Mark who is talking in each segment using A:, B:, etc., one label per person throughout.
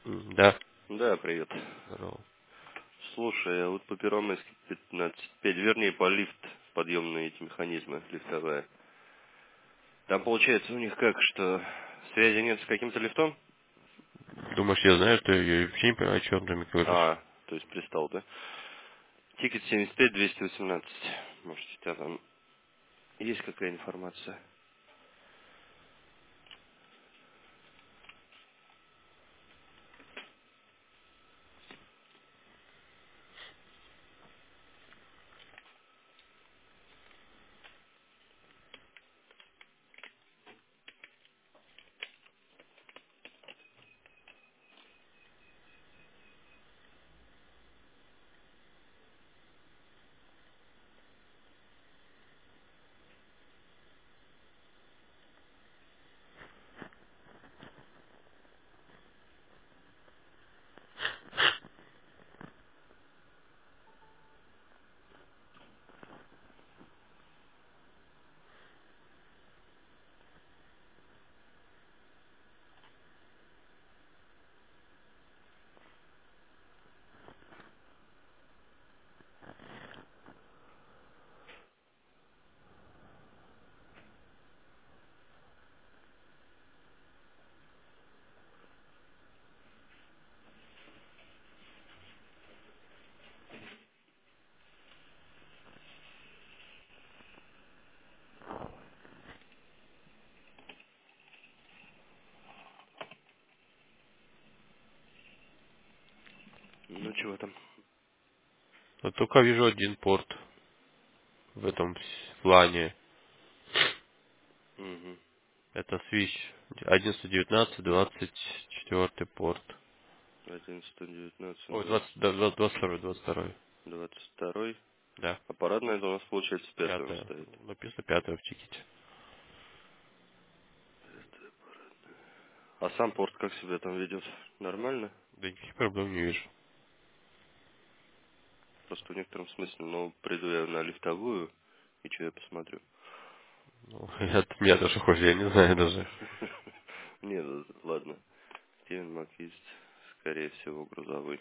A: Да.
B: Да, привет.
A: Здорово.
B: Слушай, а вот по Первомайской 15.5, вернее, по лифт, подъемные эти механизмы, лифтовые. Там получается у них как, что связи нет с каким-то лифтом?
A: Думаешь, я знаю, что я вообще не понимаю, о чем ты мне говоришь?
B: А, то есть пристал, да? Тикет 75-218. Может, у тебя там есть какая информация? Ну, чего там?
A: Вот только вижу один порт в этом плане.
B: Угу.
A: Это Switch 11.19, 24 порт.
B: 11-19,
A: Ой,
B: 20,
A: 22, 22.
B: 22.
A: Да.
B: А парадная это у нас, получается, пятая
A: Пятое.
B: стоит.
A: Написано пятое в тикете.
B: А сам порт как себя там ведет? Нормально?
A: Да никаких проблем не вижу.
B: Просто в некотором смысле, ну, приду я на лифтовую, и что я посмотрю?
A: Ну, от меня тоже хуже, я не знаю даже.
B: Нет, ладно. Стивен Макист, скорее всего, грузовой.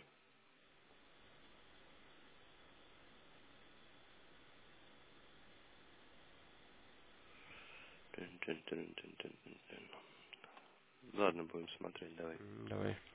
B: Тын-тын-тын-тын-тын-тын. Ладно, будем смотреть, давай.
A: Давай.